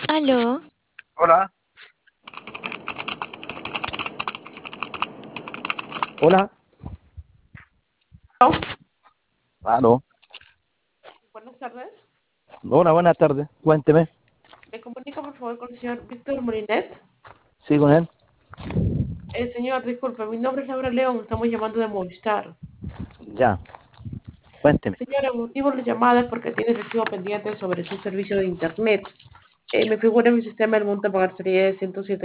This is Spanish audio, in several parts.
Aló, Hola, hola. oh, Aló. buenas tardes. Hola, buenas tardes. Cuénteme. Me comunica por favor con el señor Víctor Molinet. Sí, con él. Señor, disculpe, mi nombre es Laura León, estamos llamando de Movistar. Ya, cuénteme. Señor, el motivo de la llamada es porque tiene recibo pendiente sobre su servicio de Internet. Me figura en mi sistema el monto a pagar sería de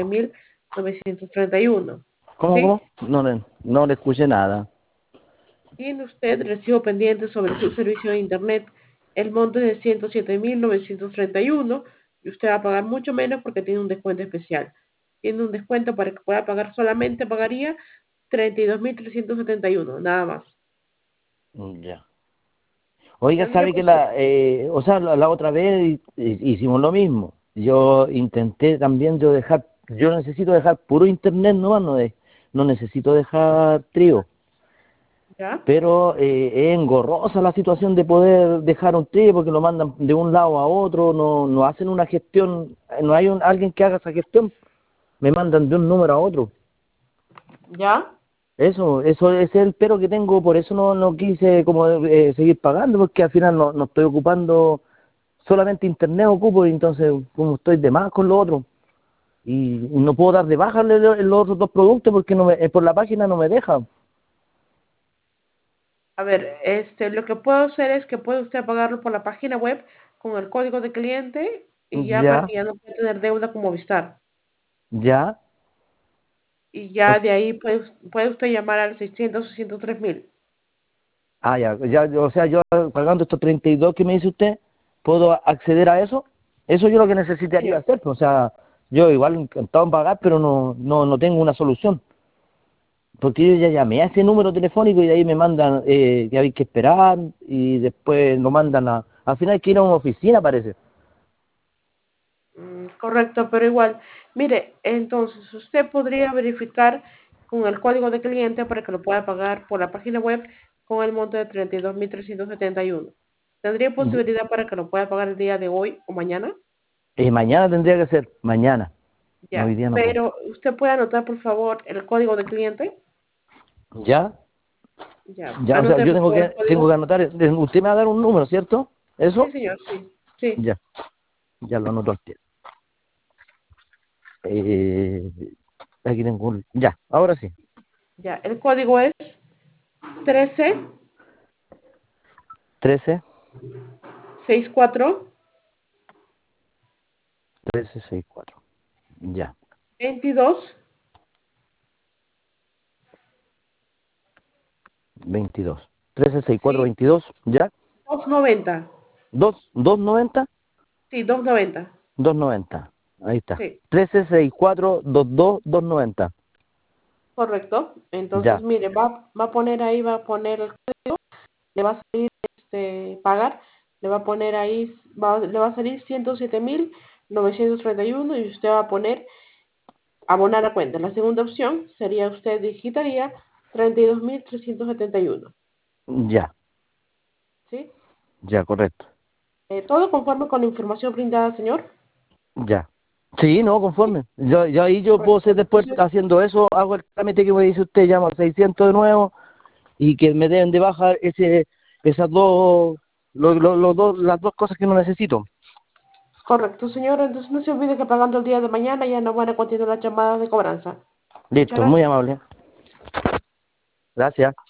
107.931. ¿Cómo, ¿Sí? cómo? No le escuché nada. Tiene usted recibo pendiente sobre su servicio de Internet. El monto es de 107.931 y usted va a pagar mucho menos porque tiene un descuento especial. Tiene un descuento para que pueda pagar solamente, pagaría 32.371 nada más. Ya. Oiga, Tendría sabe que pues, la otra vez hicimos lo mismo. Yo intenté también yo necesito dejar puro internet nomás, no necesito dejar trío. ¿ya? Pero es engorrosa la situación de poder dejar un trío porque lo mandan de un lado a otro, no hacen una gestión, no hay alguien que haga esa gestión. Me mandan de un número a otro. ¿Ya? Eso es el pero que tengo, por eso no quise como seguir pagando, porque al final no estoy ocupando, solamente internet ocupo, y entonces como estoy de más con lo otro, y no puedo dar de baja los otros dos productos porque por la página no me deja. A ver, lo que puedo hacer es que puede usted pagarlo por la página web con el código de cliente y ya para Ya, que ya no pueda tener deuda con Movistar. ya. Y O ya de ahí puede usted llamar al 603.000. o sea, yo pagando estos 32 que me dice usted, ¿puedo acceder a eso? Eso yo lo que necesitaría Señor. hacer, pues, o sea, yo igual encantado en pagar, pero no tengo una solución. Porque yo ya llamé a ese número telefónico y de ahí me mandan que hay que esperar y después lo mandan al final hay que ir a una oficina, parece. Correcto, pero igual, mire, entonces usted podría verificar con el código de cliente para que lo pueda pagar por la página web con el monto de 32.371. ¿Tendría Y- posibilidad para que lo pueda pagar el día de hoy o mañana? Mañana tendría que ser, mañana. No, hoy Ya, día no puedo. pero usted puede anotar por favor el código de cliente. ¿Ya? Ya, Ya, o sea, anote yo por tengo favor que, el tengo que código. anotar, usted me va a dar un número, ¿cierto? Sí, ¿Eso? señor, sí, sí, Ya, ya lo anoto al tiro. Eh, aquí tengo ya, ahora sí. ya. El código es 13 13, 64 1364. Ya, 22 22. 1364, sí, 22, ya. 290. 290. Sí, 290. 290. Ahí está. Sí, 1364 22 290. correcto. Entonces, Ya, mire, va a poner ahí, va a poner, le va a salir pagar, le va a poner ahí, le va a salir 107.931 y usted va a poner abonar a cuenta. La segunda opción sería usted digitaría 32.371. ya, ¿Sí? ya, correcto. Todo conforme con la información brindada, señor. Ya. Sí, no, Sí, conforme. Yo ahí yo puedo correcto. ser después Entonces, haciendo eso, hago el trámite que me dice usted, llamo al 600 de nuevo y que me deben de bajar esas dos, las dos cosas que no necesito. correcto, señor. Entonces no se olvide que pagando el día de mañana ya no van a continuar las llamadas de cobranza. Muchas Listo, muy gracias. amable. Gracias.